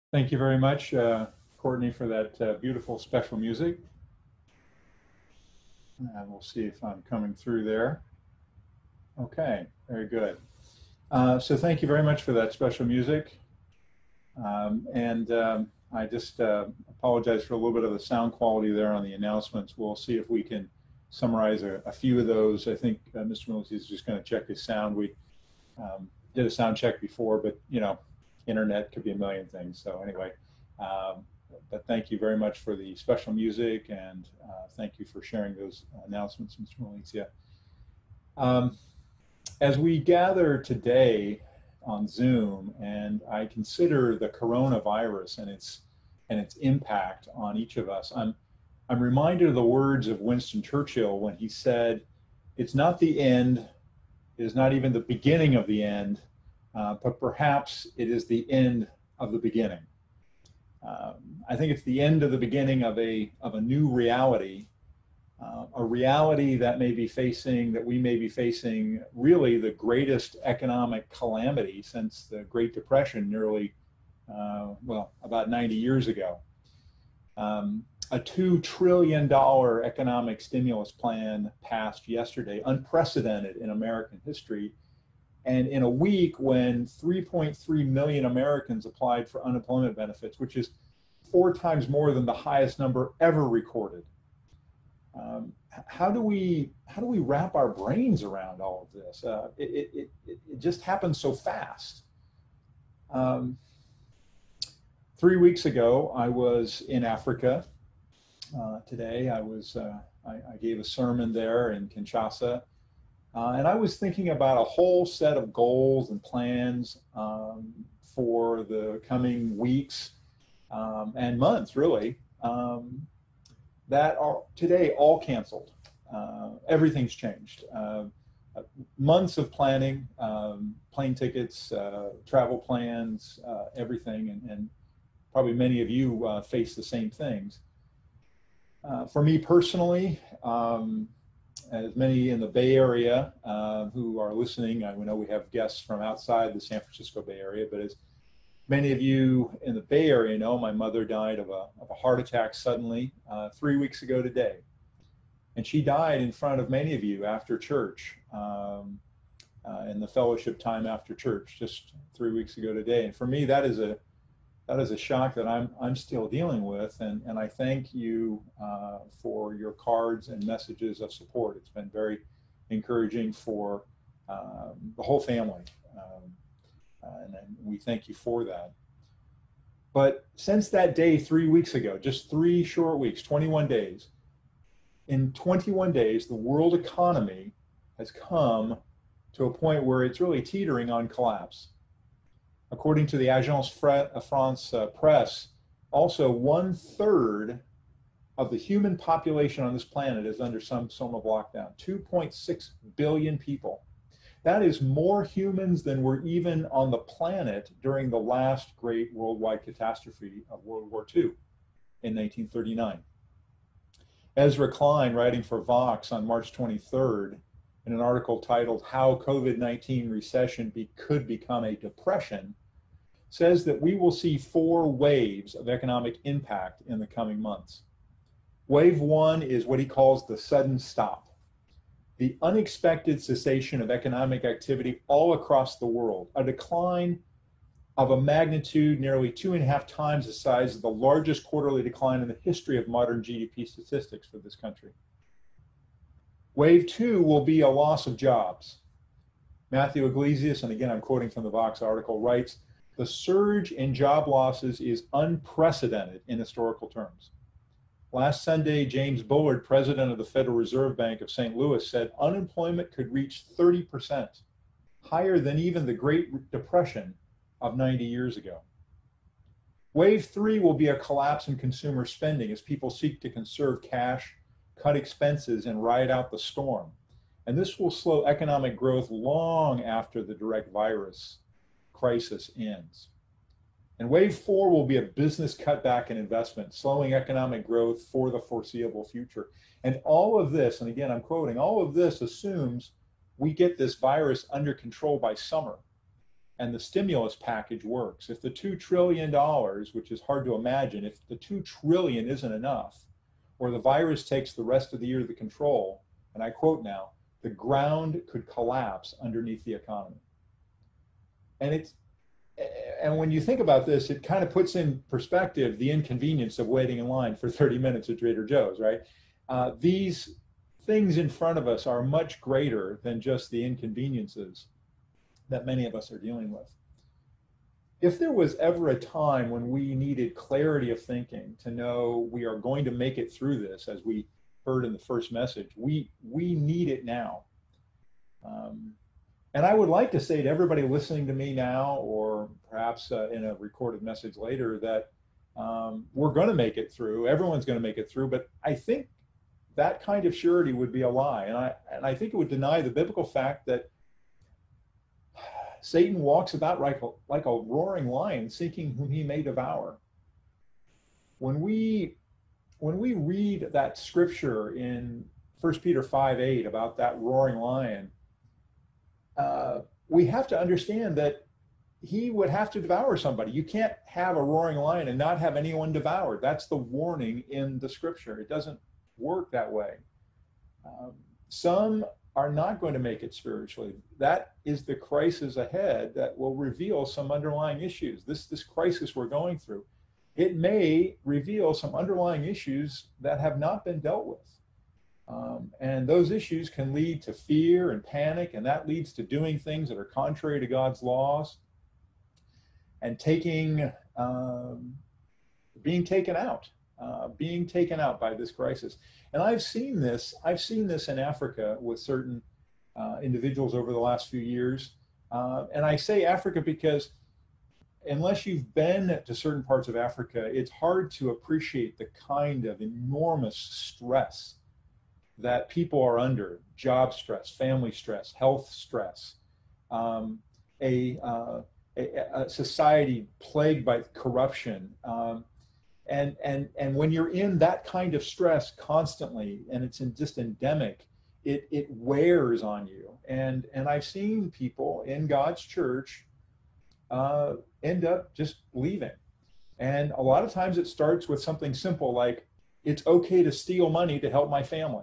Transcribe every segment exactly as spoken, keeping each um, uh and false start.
Thank you very much, uh, Courtney, for that uh, beautiful special music. And we'll see if I'm coming through there. Okay, very good. Uh, so thank you very much for that special music. Um, and um, I just uh, apologize for a little bit of the sound quality there on the announcements. We'll see if we can summarize a, a few of those. I think uh, Mister Mills is just going to check his sound. We um, did a sound check before, but you know, internet could be a million things. So anyway, um, but thank you very much for the special music, and uh, thank you for sharing those announcements, Mister Malizia. Um, as we gather today on Zoom, and I consider the coronavirus and its and its impact on each of us, I'm I'm reminded of the words of Winston Churchill when he said, "It's not the end, it is not even the beginning of the end, uh, but perhaps it is the end of the beginning." Um, I think it's the end of the beginning of a of a new reality, uh, a reality that may be facing that we may be facing really the greatest economic calamity since the Great Depression, nearly uh, well about ninety years ago. Um, a two trillion dollar economic stimulus plan passed yesterday, unprecedented in American history. And in a week when three point three million Americans applied for unemployment benefits, which is four times more than the highest number ever recorded. Um, how do we how do we wrap our brains around all of this? Uh, it, it, it, it just happens so fast. Um, three weeks ago, I was in Africa. Uh, today, I was uh, I, I gave a sermon there in Kinshasa. Uh, and I was thinking about a whole set of goals and plans um, for the coming weeks um, and months, really, um, that are today all canceled. Uh, everything's changed. Uh, months of planning, um, plane tickets, uh, travel plans, uh, everything, and, and probably many of you uh, face the same things. Uh, for me personally, um, as many in the Bay Area uh, who are listening, I know we have guests from outside the San Francisco Bay Area, but as many of you in the Bay Area know, my mother died of a, of a heart attack suddenly uh, three weeks ago today. And she died in front of many of you after church, um, uh, in the fellowship time after church, just three weeks ago today. And for me, that is a that is a shock that I'm I'm still dealing with, and and I thank you uh, for your cards and messages of support. It's been very encouraging for um, the whole family, um, uh, and, and we thank you for that. But since that day three weeks ago, just three short weeks, twenty-one days, in twenty-one days, the world economy has come to a point where it's really teetering on collapse. According to the Agence France Presse, also one third of the human population on this planet is under some form of lockdown. two point six billion people. That is more humans than were even on the planet during the last great worldwide catastrophe of World War Two in nineteen thirty-nine. Ezra Klein, writing for Vox on March twenty-third, in an article titled "How COVID nineteen Recession Be- Could Become a Depression," says that we will see four waves of economic impact in the coming months. Wave one is what he calls the sudden stop, the unexpected cessation of economic activity all across the world, a decline of a magnitude nearly two and a half times the size of the largest quarterly decline in the history of modern G D P statistics for this country. Wave two will be a loss of jobs. Matthew Iglesias, and again I'm quoting from the Vox article, writes, "The surge in job losses is unprecedented in historical terms." Last Sunday, James Bullard, president of the Federal Reserve Bank of Saint Louis, said unemployment could reach thirty percent, higher than even the Great Depression of ninety years ago. Wave three will be a collapse in consumer spending as people seek to conserve cash, cut expenses, and ride out the storm. And this will slow economic growth long after the direct virus crisis ends. And wave four will be a business cutback in investment, slowing economic growth for the foreseeable future. And all of this, and again, I'm quoting, all of this assumes we get this virus under control by summer. and the stimulus package works. If the two trillion dollars, which is hard to imagine, if the two trillion isn't enough, or the virus takes the rest of the year to control, and I quote now, the ground could collapse underneath the economy. And it's, and when you think about this, it kind of puts in perspective the inconvenience of waiting in line for thirty minutes at Trader Joe's, right? Uh, these things in front of us are much greater than just the inconveniences that many of us are dealing with. If there was ever a time when we needed clarity of thinking to know we are going to make it through this, as we heard in the first message, we, we need it now. Um, and I would like to say to everybody listening to me now, or perhaps uh, in a recorded message later, that um, we're going to make it through. Everyone's going to make it through. But I think that kind of surety would be a lie. And I, and I think it would deny the biblical fact that Satan walks about like a, like a roaring lion, seeking whom he may devour. When we, when we read that scripture in First Peter five eight about that roaring lion, uh, we have to understand that he would have to devour somebody. You can't have a roaring lion and not have anyone devoured. That's the warning in the scripture. It doesn't work that way. Um, some are not going to make it spiritually. That is the crisis ahead that will reveal some underlying issues. This, this crisis we're going through, it may reveal some underlying issues that have not been dealt with. Um, and those issues can lead to fear and panic, and that leads to doing things that are contrary to God's laws and taking, um, being taken out, uh, being taken out by this crisis. And I've seen this, I've seen this in Africa with certain uh, individuals over the last few years. Uh, and I say Africa because unless you've been to certain parts of Africa, it's hard to appreciate the kind of enormous stress that people are under: job stress, family stress, health stress, um, a, uh, a, a society plagued by corruption. Um, and, and, and when you're in that kind of stress constantly, and it's in just endemic, it, it wears on you. And, and I've seen people in God's church uh, end up just leaving. And a lot of times it starts with something simple like, it's okay to steal money to help my family.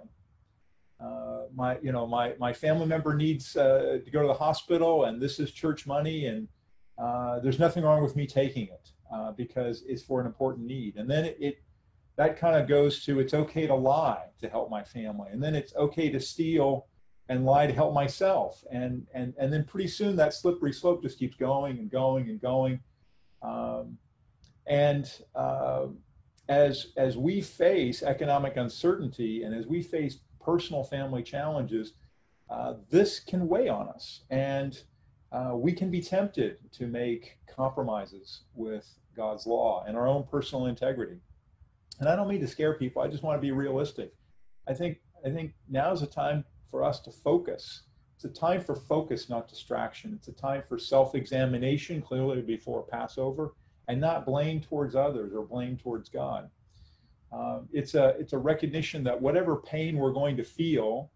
Uh, my, you know, my, my family member needs uh, to go to the hospital, and this is church money, and uh, there's nothing wrong with me taking it uh, because it's for an important need. And then it, it that kind of goes to, it's okay to lie to help my family, and then it's okay to steal and lie to help myself, and and and then pretty soon that slippery slope just keeps going and going and going. Um, and uh, as as we face economic uncertainty, and as we face personal family challenges, uh, this can weigh on us, and uh, we can be tempted to make compromises with God's law and our own personal integrity. And I don't mean to scare people. I just want to be realistic. I think I think now's a time for us to focus. It's a time for focus, not distraction. It's a time for self-examination, clearly before Passover, and not blame towards others or blame towards God. Um, it's a it's a recognition that whatever pain we're going to feel,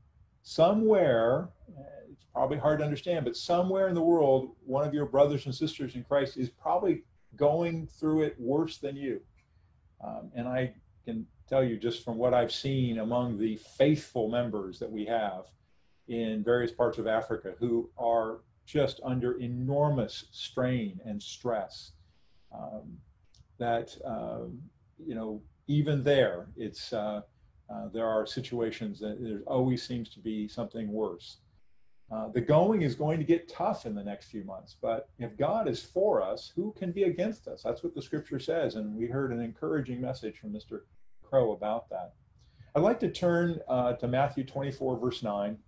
somewhere, it's probably hard to understand, but somewhere in the world, one of your brothers and sisters in Christ is probably going through it worse than you. Um, and I can tell you just from what I've seen among the faithful members that we have in various parts of Africa who are just under enormous strain and stress, um, that, uh, you know, even there, it's uh, uh, there are situations that there always seems to be something worse. Uh, the going is going to get tough in the next few months, but if God is for us, who can be against us? That's what the scripture says, and we heard an encouraging message from Mister Crow about that. I'd like to turn uh, to Matthew twenty-four, verse nine.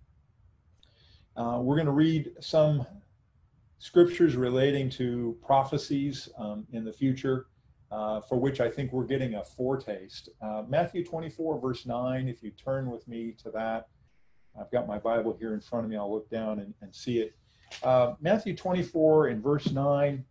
Uh, we're going to read some scriptures relating to prophecies um, in the future, uh, for which I think we're getting a foretaste. Uh, Matthew twenty-four, verse nine, if you turn with me to that. I've got my Bible here in front of me. I'll look down and, and see it. Uh, Matthew twenty-four in verse nine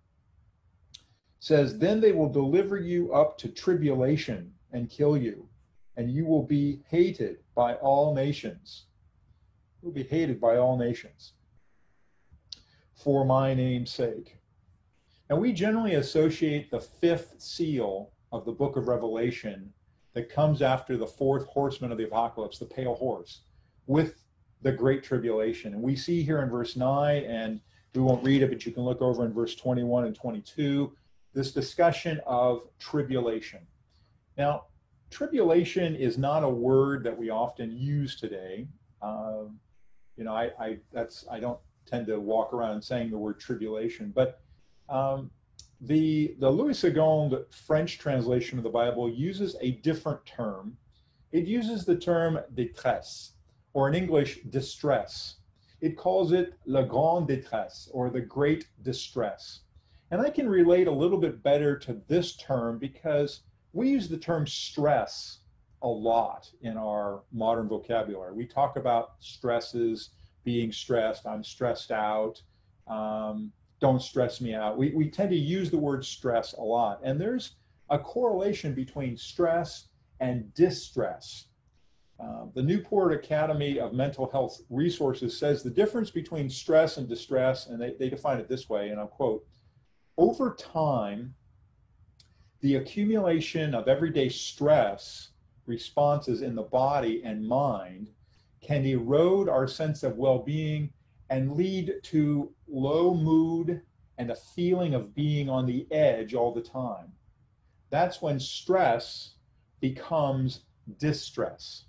says, "Then they will deliver you up to tribulation and kill you, and you will be hated by all nations." You'll be hated by all nations for my name's sake. And we generally associate the fifth seal of the book of Revelation that comes after the fourth horseman of the apocalypse, the pale horse, with the great tribulation. And we see here in verse nine, and we won't read it, but you can look over in verse twenty-one and twenty-two, this discussion of tribulation. Now, tribulation is not a word that we often use today. Um, you know, I, I that's I don't tend to walk around saying the word tribulation, but um, the the Louis Segond French translation of the Bible uses a different term. It uses the term détresse, or in English, distress. It calls it la grande détresse, or the great distress. And I can relate a little bit better to this term because we use the term stress a lot in our modern vocabulary. We talk about stresses, being stressed, I'm stressed out, um, don't stress me out. We, we tend to use the word stress a lot. And there's a correlation between stress and distress. Uh, the Newport Academy of Mental Health Resources says the difference between stress and distress, and they, they define it this way, and I'll quote, over time, the accumulation of everyday stress responses in the body and mind can erode our sense of well-being and lead to low mood and a feeling of being on the edge all the time. That's when stress becomes distress.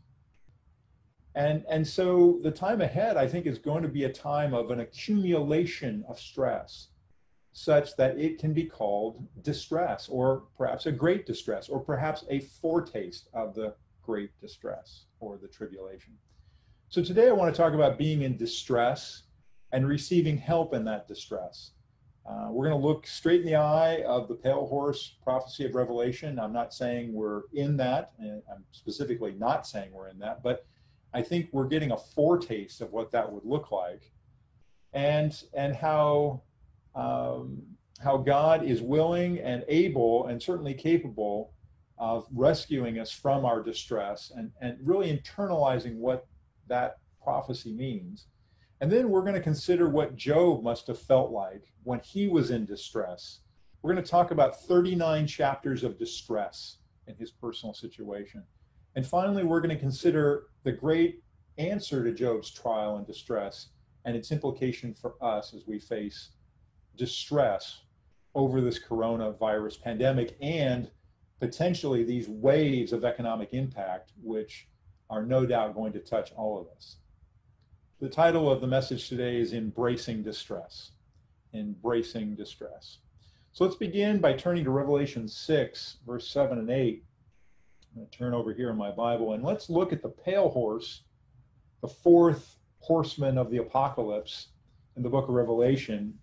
And, and so the time ahead, I think, is going to be a time of an accumulation of stress such that it can be called distress, or perhaps a great distress, or perhaps a foretaste of the great distress or the tribulation. So today I want to talk about being in distress and receiving help in that distress. Uh, we're going to look straight in the eye of the pale horse prophecy of Revelation. I'm not saying we're in that, and I'm specifically not saying we're in that, but I think we're getting a foretaste of what that would look like, and and how um, how God is willing and able and certainly capable of rescuing us from our distress, and, and really internalizing what that prophecy means. And then we're going to consider what Job must have felt like when he was in distress. We're going to talk about thirty-nine chapters of distress in his personal situation. And finally, we're going to consider the great answer to Job's trial and distress and its implication for us as we face distress over this coronavirus pandemic and potentially these waves of economic impact, which are no doubt going to touch all of us. The title of the message today is Embracing Distress. Embracing Distress. So let's begin by turning to Revelation six, verse seven and eight. I'm going to turn over here in my Bible, and let's look at the pale horse, the fourth horseman of the apocalypse in the book of Revelation.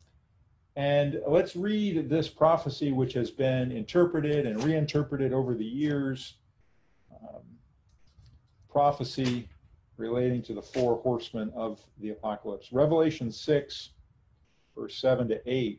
And let's read this prophecy, which has been interpreted and reinterpreted over the years. Um, prophecy relating to the four horsemen of the apocalypse. Revelation six, verse seven to eight.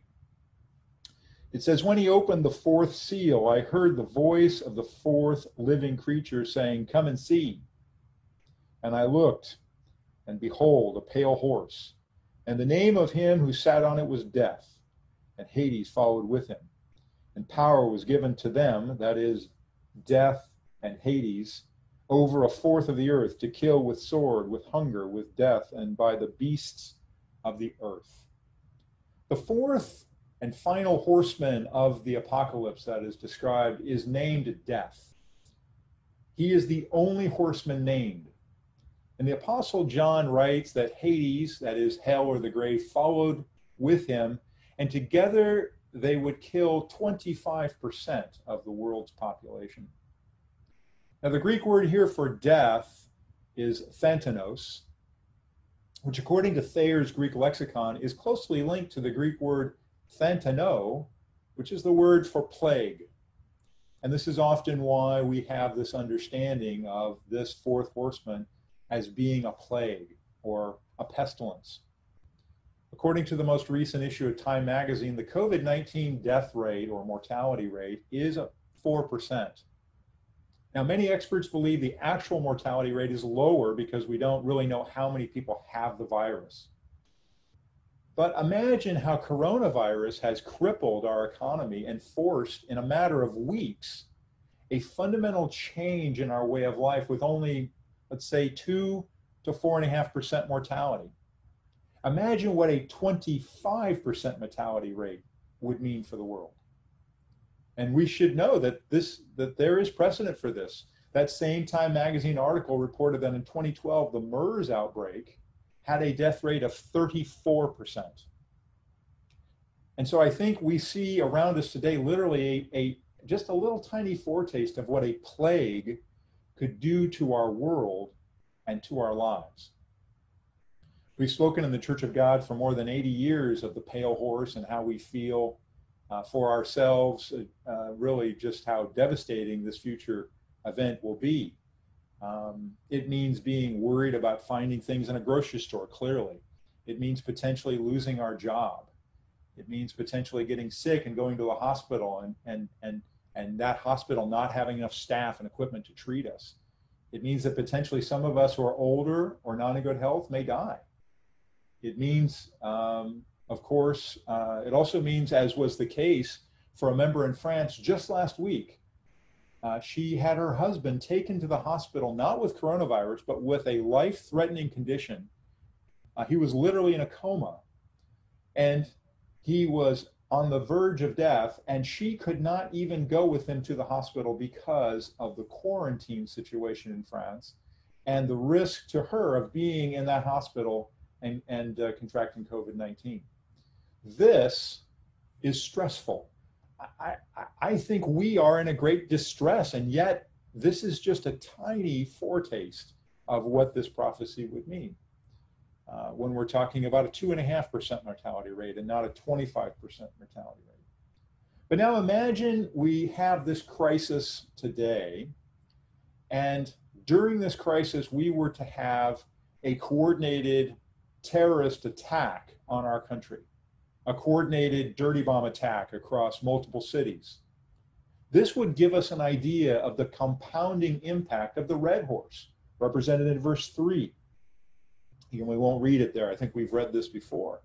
It says, when he opened the fourth seal, I heard the voice of the fourth living creature saying, come and see. And I looked, and behold, a pale horse. And the name of him who sat on it was Death, and Hades followed with him. And power was given to them, that is, Death and Hades, over a fourth of the earth, to kill with sword, with hunger, with death, and by the beasts of the earth. The fourth and final horseman of the apocalypse that is described is named Death. He is the only horseman named. And the Apostle John writes that Hades, that is hell or the grave, followed with him, and together they would kill twenty-five percent of the world's population. Now, the Greek word here for death is thantanos, which according to Thayer's Greek lexicon is closely linked to the Greek word thantano, which is the word for plague. And this is often why we have this understanding of this fourth horseman as being a plague or a pestilence. According to the most recent issue of Time magazine, the COVID nineteen death rate or mortality rate is four percent. Now, many experts believe the actual mortality rate is lower because we don't really know how many people have the virus. But imagine how coronavirus has crippled our economy and forced, in a matter of weeks, a fundamental change in our way of life with only, let's say, two to four and a half percent mortality. Imagine what a twenty-five percent mortality rate would mean for the world. And we should know that this that there is precedent for this. That same Time magazine article reported that in twenty twelve, the MERS outbreak had a death rate of thirty-four percent. And so I think we see around us today literally a, a just a little tiny foretaste of what a plague could do to our world and to our lives. We've spoken in the Church of God for more than eighty years of the pale horse and how we feel uh, for ourselves, uh, really just how devastating this future event will be. Um, it means being worried about finding things in a grocery store, clearly. It means potentially losing our job. It means potentially getting sick and going to a hospital and, and, and, and that hospital not having enough staff and equipment to treat us. It means that potentially some of us who are older or not in good health may die. It means, um, of course, uh, it also means, as was the case for a member in France just last week, uh, she had her husband taken to the hospital, not with coronavirus, but with a life-threatening condition. Uh, he was literally in a coma, and he was on the verge of death, and she could not even go with him to the hospital because of the quarantine situation in France and the risk to her of being in that hospital and, and uh, contracting COVID nineteen. This is stressful. I, I, I think we are in a great distress, and yet this is just a tiny foretaste of what this prophecy would mean. Uh, when we're talking about a two and a half percent mortality rate and not a twenty-five percent mortality rate. But now imagine we have this crisis today, and during this crisis, we were to have a coordinated terrorist attack on our country, a coordinated dirty bomb attack across multiple cities. This would give us an idea of the compounding impact of the red horse, represented in verse three. And we won't read it there. I think we've read this before.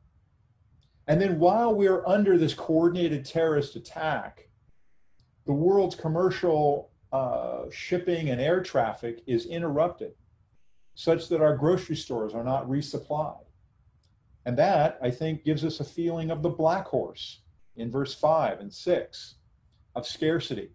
And then while we're under this coordinated terrorist attack, the world's commercial uh, shipping and air traffic is interrupted, such that our grocery stores are not resupplied. And that, I think, gives us a feeling of the black horse in verse five and six, of scarcity.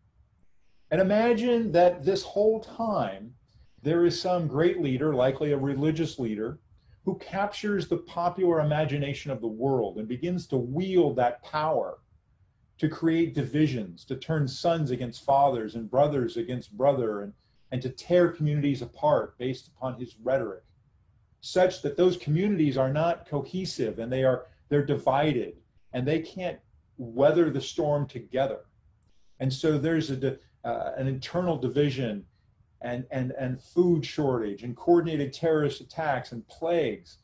And imagine that this whole time, there is some great leader, likely a religious leader, who captures the popular imagination of the world and begins to wield that power to create divisions, to turn sons against fathers and brothers against brother, and, and to tear communities apart based upon his rhetoric, such that those communities are not cohesive and they are they're divided and they can't weather the storm together. And so there's a, uh, an internal division and, and, and food shortage and coordinated terrorist attacks and plagues.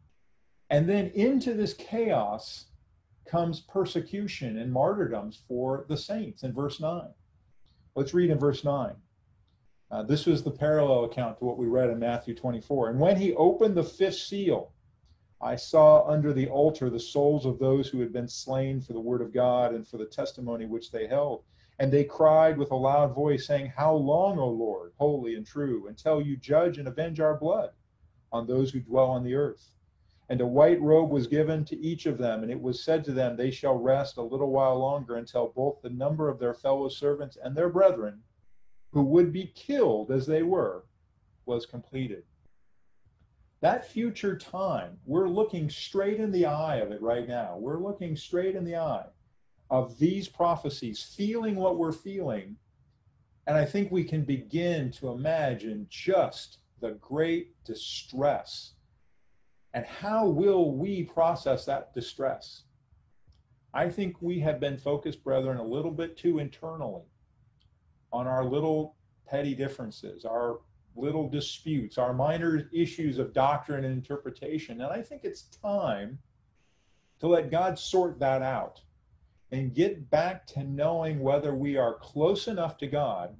And then into this chaos comes persecution and martyrdoms for the saints in verse nine. Let's read in verse nine. Uh, this was the parallel account to what we read in Matthew twenty-four. And when he opened the fifth seal, I saw under the altar the souls of those who had been slain for the word of God and for the testimony which they held. And they cried with a loud voice, saying, How long, O Lord, holy and true, until you judge and avenge our blood on those who dwell on the earth? And a white robe was given to each of them, and it was said to them, They shall rest a little while longer until both the number of their fellow servants and their brethren, who would be killed as they were, was completed. That future time, we're looking straight in the eye of it right now. We're looking straight in the eye of these prophecies, feeling what we're feeling. And I think we can begin to imagine just the great distress. And how will we process that distress? I think we have been focused, brethren, a little bit too internally on our little petty differences, our little disputes, our minor issues of doctrine and interpretation. And I think it's time to let God sort that out and get back to knowing whether we are close enough to God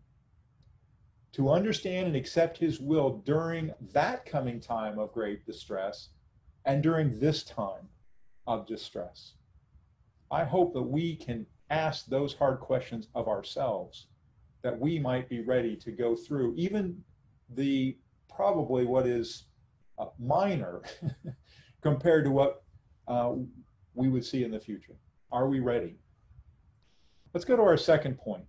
to understand and accept his will during that coming time of great distress and during this time of distress. I hope that we can ask those hard questions of ourselves, that we might be ready to go through even the probably what is uh, minor compared to what uh, we would see in the future. Are we ready? Let's go to our second point.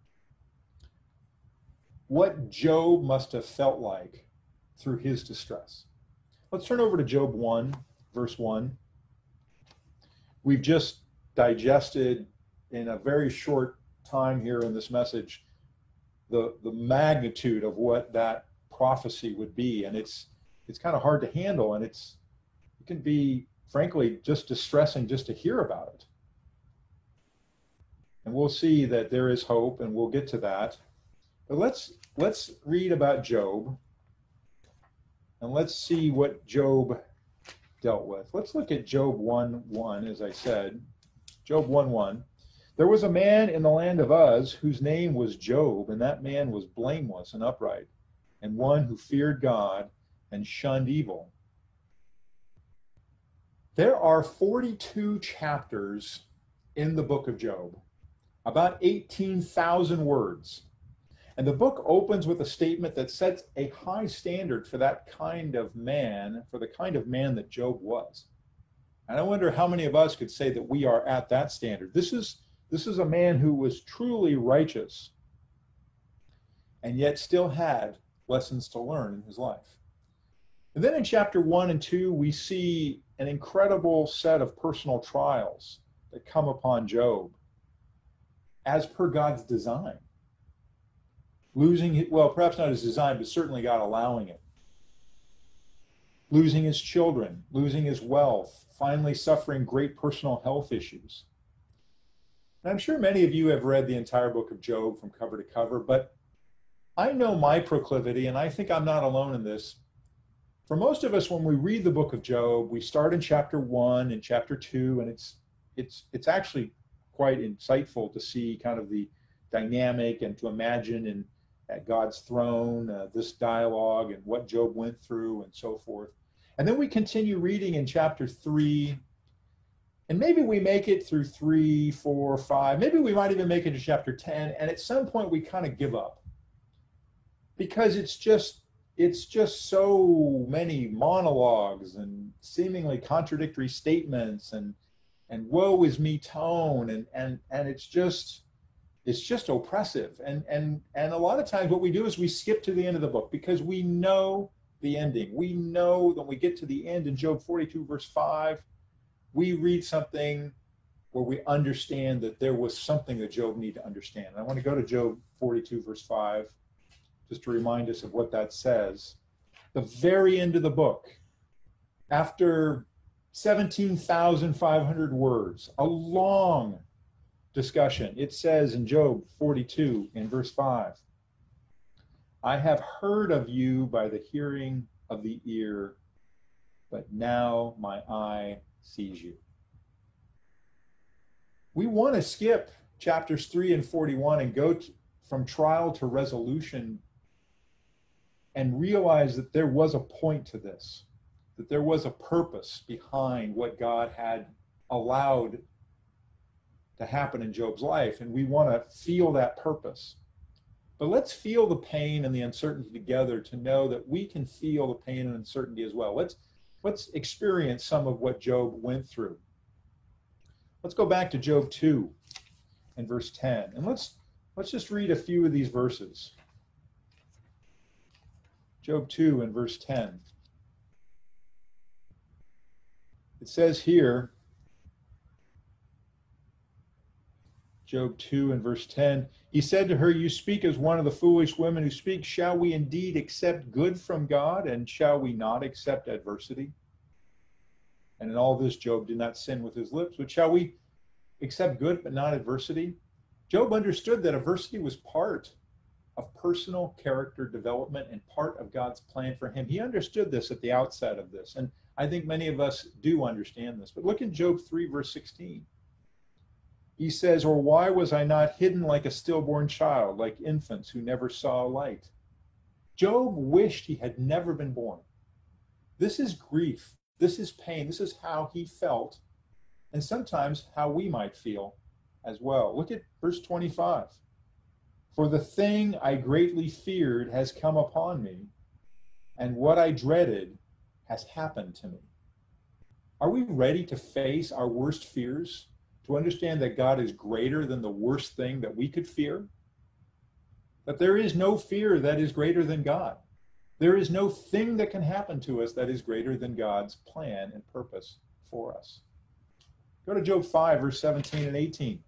What Job must have felt like through his distress. Let's turn over to Job one, verse one. We've just digested in a very short time here in this message the, the magnitude of what that prophecy would be. And it's it's kind of hard to handle, and it's it can be, frankly, just distressing just to hear about it. And we'll see that there is hope, and we'll get to that. But let's let's read about Job, and let's see what Job dealt with. Let's look at Job one one, as I said. Job one one. There was a man in the land of Uz whose name was Job, and that man was blameless and upright, and one who feared God and shunned evil. There are forty-two chapters in the book of Job, about eighteen thousand words. And the book opens with a statement that sets a high standard for that kind of man, for the kind of man that Job was. And I wonder how many of us could say that we are at that standard. This is, this is a man who was truly righteous and yet still had lessons to learn in his life. And then in chapter one and two, we see an incredible set of personal trials that come upon Job as per God's design. Losing, well, perhaps not his design, but certainly God allowing it. Losing his children, losing his wealth, finally suffering great personal health issues. And I'm sure many of you have read the entire book of Job from cover to cover, but I know my proclivity, and I think I'm not alone in this. For most of us, when we read the book of Job, we start in chapter one and chapter two, and it's it's it's actually quite insightful to see kind of the dynamic and to imagine in at God's throne, uh, this dialogue and what Job went through and so forth. And then we continue reading in chapter three, and maybe we make it through three, four, five, maybe we might even make it to chapter ten, and at some point we kind of give up. Because it's just, it's just so many monologues and seemingly contradictory statements and and woe is me tone, and and and it's just it's just oppressive. And and and a lot of times what we do is we skip to the end of the book because we know the ending. We know that when we get to the end in Job forty-two verse five, we read something where we understand that there was something that Job needed to understand. And I want to go to Job forty-two verse five just to remind us of what that says. The very end of the book, after seventeen thousand five hundred words, a long discussion, it says in Job forty-two in verse five, I have heard of you by the hearing of the ear, but now my eye sees you. We want to skip chapters three and forty-one and go to, from trial to resolution, and realize that there was a point to this, that there was a purpose behind what God had allowed to happen in Job's life, and we want to feel that purpose. But let's feel the pain and the uncertainty together to know that we can feel the pain and uncertainty as well. Let's, let's experience some of what Job went through. Let's go back to Job two and verse ten, and let's, let's just read a few of these verses. Job two and verse ten. It says here, Job two and verse ten, he said to her, you speak as one of the foolish women who speak. Shall we indeed accept good from God, and shall we not accept adversity? And in all this, Job did not sin with his lips. But shall we accept good but not adversity? Job understood that adversity was part of personal character development and part of God's plan for him. He understood this at the outset of this, and I think many of us do understand this. But look at Job three, verse sixteen. He says, or why was I not hidden like a stillborn child, like infants who never saw light? Job wished he had never been born. This is grief. This is pain. This is how he felt and sometimes how we might feel as well. Look at verse twenty-five. For the thing I greatly feared has come upon me, and what I dreaded has happened to me. Are we ready to face our worst fears, to understand that God is greater than the worst thing that we could fear? That there is no fear that is greater than God. There is no thing that can happen to us that is greater than God's plan and purpose for us. Go to Job five, verse seventeen and eighteen.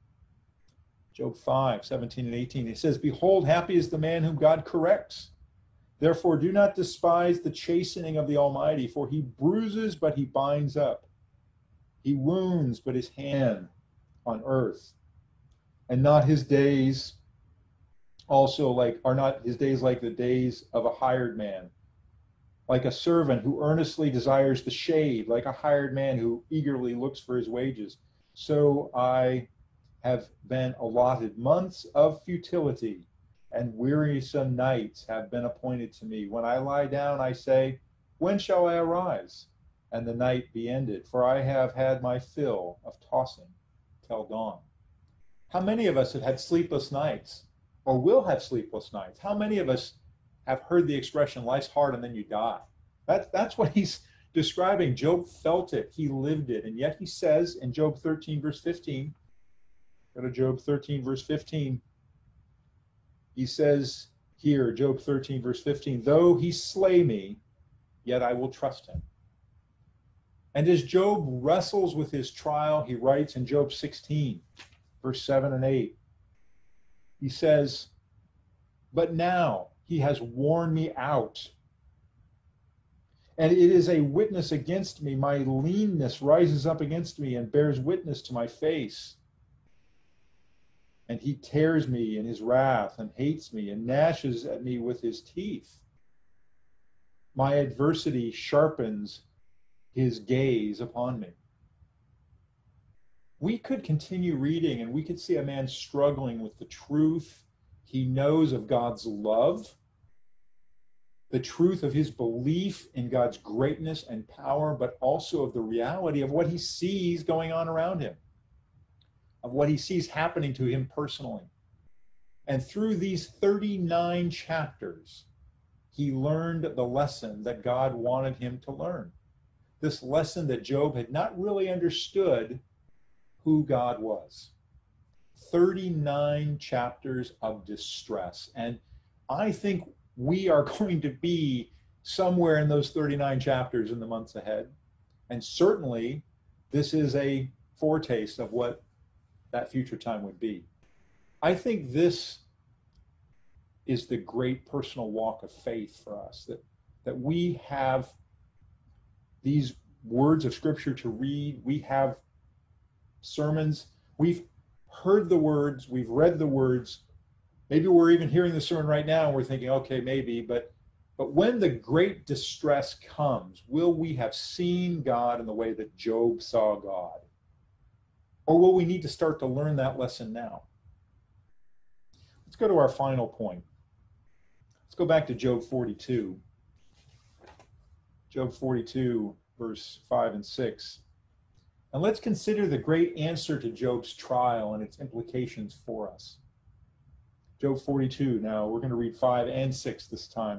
Job five, seventeen and eighteen. It says, behold, happy is the man whom God corrects. Therefore do not despise the chastening of the Almighty, for he bruises, but he binds up. He wounds, but his hand on earth. And not his days also like, are not his days like the days of a hired man, like a servant who earnestly desires the shade, like a hired man who eagerly looks for his wages. So I have been allotted months of futility, and wearisome nights have been appointed to me. When I lie down, I say, when shall I arise, and the night be ended? For I have had my fill of tossing till dawn. How many of us have had sleepless nights, or will have sleepless nights? How many of us have heard the expression, life's hard and then you die? That, that's what he's describing. Job felt it, he lived it, and yet he says in Job thirteen, verse fifteen, go to Job thirteen, verse fifteen, he says here, Job thirteen, verse fifteen, though he slay me, yet I will trust him. And as Job wrestles with his trial, he writes in Job sixteen, verse seven and eight, he says, but now he has worn me out, and it is a witness against me. My leanness rises up against me and bears witness to my face. And he tears me in his wrath and hates me and gnashes at me with his teeth. My adversity sharpens his gaze upon me. We could continue reading and we could see a man struggling with the truth he knows of God's love, the truth of his belief in God's greatness and power, but also of the reality of what he sees going on around him, of what he sees happening to him personally. And through these thirty-nine chapters, he learned the lesson that God wanted him to learn. This lesson that Job had not really understood who God was. thirty-nine chapters of distress. And I think we are going to be somewhere in those thirty-nine chapters in the months ahead. And certainly, this is a foretaste of what that future time would be. I think this is the great personal walk of faith for us, that, that we have these words of Scripture to read. We have sermons. We've heard the words. We've read the words. Maybe we're even hearing the sermon right now and we're thinking, okay, maybe, but but when the great distress comes, will we have seen God in the way that Job saw God? Or will we need to start to learn that lesson now? Let's go to our final point. Let's go back to Job forty-two. Job forty-two, verse five and six. And let's consider the great answer to Job's trial and its implications for us. Job forty-two, now we're going to read five and six this time.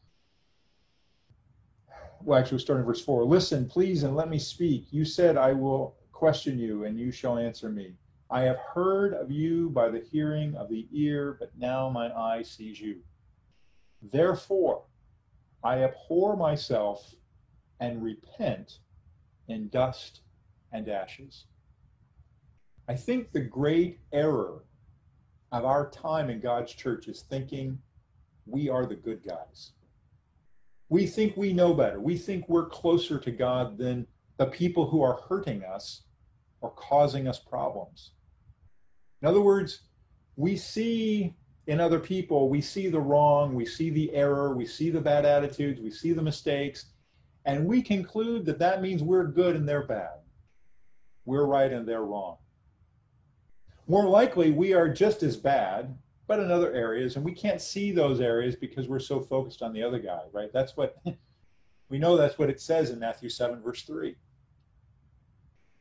Well, actually, we're starting verse four. Listen, please, and let me speak. You said, I will question you, and you shall answer me. I have heard of you by the hearing of the ear, but now my eye sees you. Therefore, I abhor myself and repent in dust and ashes. I think the great error of our time in God's church is thinking we are the good guys. We think we know better. We think we're closer to God than the people who are hurting us or causing us problems. In other words, we see in other people, we see the wrong, we see the error, we see the bad attitudes, we see the mistakes, and we conclude that that means we're good and they're bad. We're right and they're wrong. More likely, we are just as bad, but in other areas, and we can't see those areas because we're so focused on the other guy, right? That's what, we know that's what it says in Matthew seven, verse three.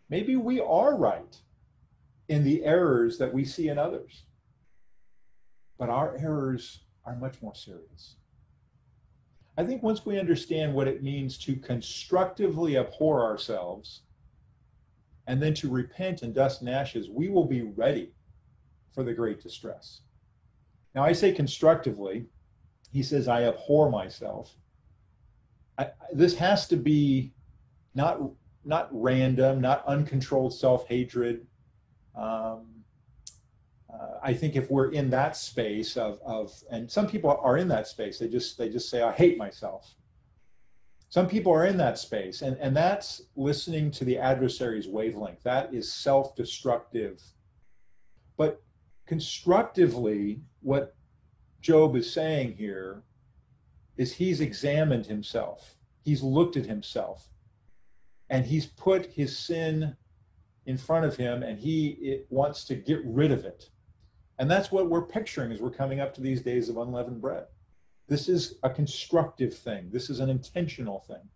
Maybe we are right in the errors that we see in others, but our errors are much more serious. I think once we understand what it means to constructively abhor ourselves and then to repent in dust and ashes, we will be ready for the great distress. Now, I say constructively. He says, I abhor myself. I, this has to be not, not random, not uncontrolled self-hatred. Um, uh, I think if we're in that space of, of, and some people are in that space, they just, they just say, I hate myself. Some people are in that space, and, and that's listening to the adversary's wavelength. That is self-destructive. But constructively, what Job is saying here is he's examined himself. He's looked at himself, and he's put his sin in front of him, and he it wants to get rid of it. And that's what we're picturing as we're coming up to these days of unleavened bread. This is a constructive thing. This is an intentional thing.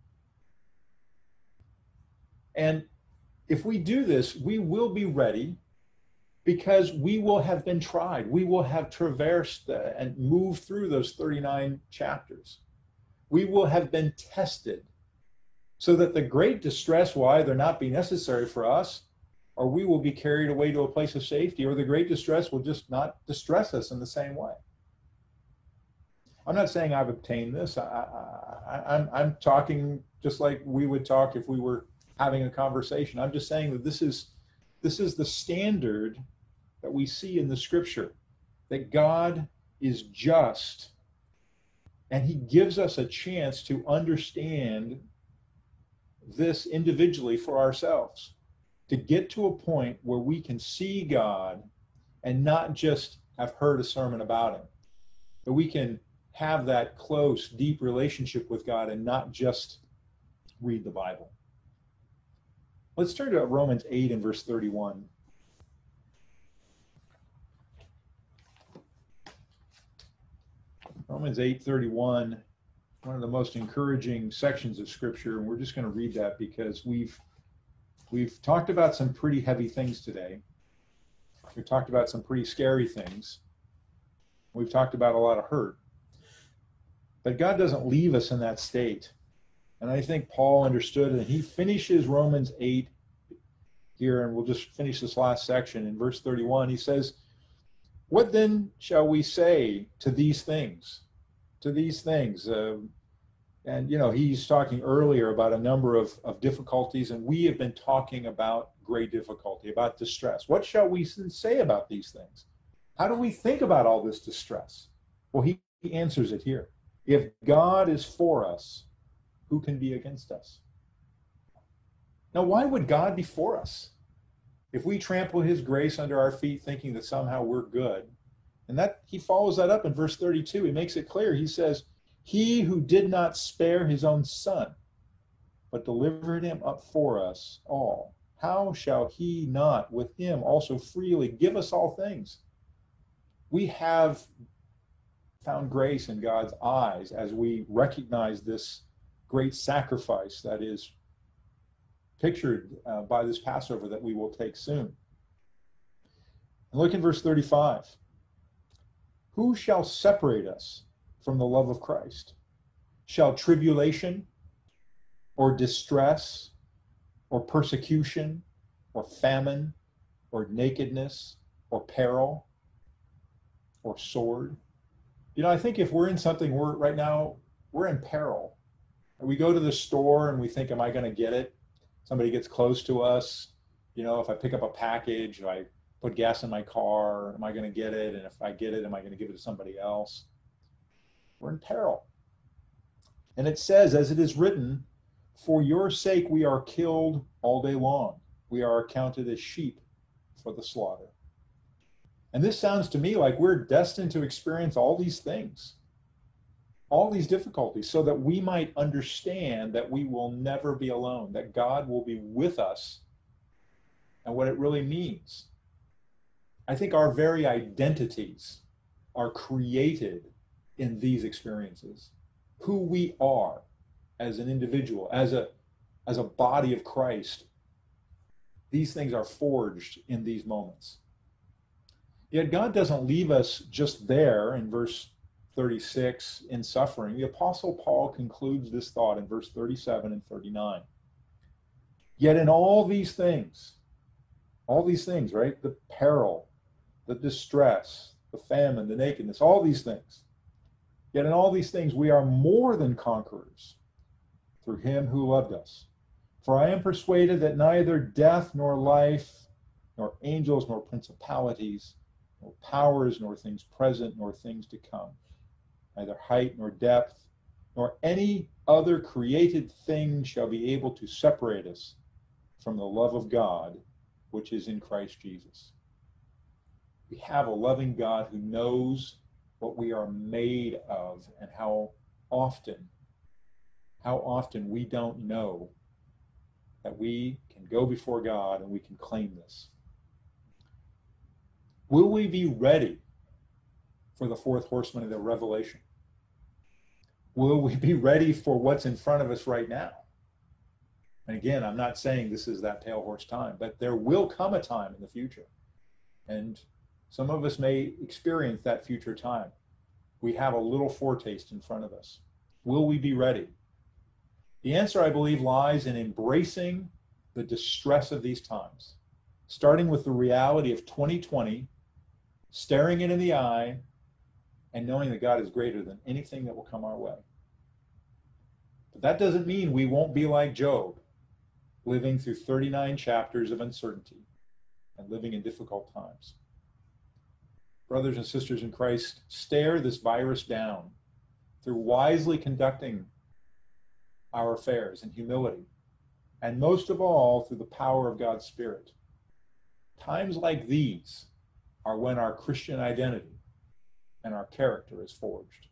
And if we do this, we will be ready, because we will have been tried. We will have traversed the, and moved through those thirty-nine chapters. We will have been tested, so that the great distress will either not be necessary for us, or we will be carried away to a place of safety, or the great distress will just not distress us in the same way. I'm not saying I've obtained this. I, I, I'm, I'm talking just like we would talk if we were having a conversation. I'm just saying that this is, this is the standard that we see in the scripture, that God is just, and he gives us a chance to understand this individually for ourselves, to get to a point where we can see God and not just have heard a sermon about him, that we can have that close, deep relationship with God and not just read the Bible. Let's turn to Romans eight and verse thirty-one. Romans eight thirty-one, one of the most encouraging sections of Scripture, and we're just going to read that because we've we've talked about some pretty heavy things today. We've talked about some pretty scary things. We've talked about a lot of hurt. But God doesn't leave us in that state. And I think Paul understood, and he finishes Romans eight here, and we'll just finish this last section. In verse thirty-one, he says, what then shall we say to these things? To these things. Uh, and, you know, he's talking earlier about a number of, of difficulties, and we have been talking about great difficulty, about distress. What shall we say about these things? How do we think about all this distress? Well, he, he answers it here. If God is for us, who can be against us? Now, why would God be for us? If we trample his grace under our feet, thinking that somehow we're good, and that he follows that up in verse thirty-two, he makes it clear. He says, he who did not spare his own son, but delivered him up for us all, how shall he not with him also freely give us all things? We have found grace in God's eyes as we recognize this great sacrifice that is pictured uh, by this Passover that we will take soon. And look in verse thirty-five. Who shall separate us from the love of Christ? Shall tribulation or distress or persecution or famine or nakedness or peril or sword? You know, I think if we're in something, we're right now, we're in peril. We go to the store and we think, am I going to get it? Somebody gets close to us. You know, if I pick up a package, if I put gas in my car, am I going to get it? And if I get it, am I going to give it to somebody else? We're in peril. And it says, as it is written, for your sake we are killed all day long. We are accounted as sheep for the slaughter. And this sounds to me like we're destined to experience all these things, all these difficulties, so that we might understand that we will never be alone, that God will be with us, and what it really means. I think our very identities are created in these experiences. Who we are as an individual, as a, as a body of Christ, These things are forged in these moments. Yet God doesn't leave us just there in verse thirty-six in suffering. The Apostle Paul concludes this thought in verse thirty-seven and thirty-nine. Yet in all these things, all these things, right? The peril, the distress, the famine, the nakedness, all these things. Yet in all these things we are more than conquerors through him who loved us. For I am persuaded that neither death nor life, nor angels nor principalities, nor powers, nor things present, nor things to come, neither height nor depth, nor any other created thing shall be able to separate us from the love of God, which is in Christ Jesus. We have a loving God who knows what we are made of and how often, how often we don't know that we can go before God and we can claim this. Will we be ready for the fourth horseman of the Revelation? Will we be ready for what's in front of us right now? And again, I'm not saying this is that pale horse time, but there will come a time in the future. And some of us may experience that future time. We have a little foretaste in front of us. Will we be ready? The answer, I believe, lies in embracing the distress of these times, starting with the reality of twenty twenty, staring it in the eye, and knowing that God is greater than anything that will come our way. But that doesn't mean we won't be like Job, living through thirty-nine chapters of uncertainty and living in difficult times. Brothers and sisters in Christ, stare this virus down through wisely conducting our affairs in humility, and most of all, through the power of God's Spirit. Times like these are when our Christian identity and our character is forged.